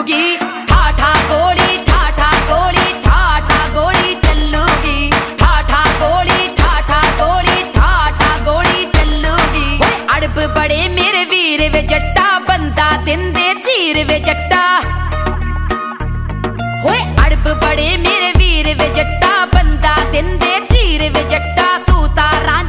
ठाठा गोली ठाठा गोली ठाठा गोली चलूगी। ठाठा गोली ठाठा गोली ठाठा गोली चलूगी। अड़ब बड़े मेरे वीर वे जट्टा बंदा दिंदे चीर वे जट्टा। होए अड़ब बड़े मेरे वीर वे जट्टा बंदा दिंदे चीर वे जट्टा। तू तारा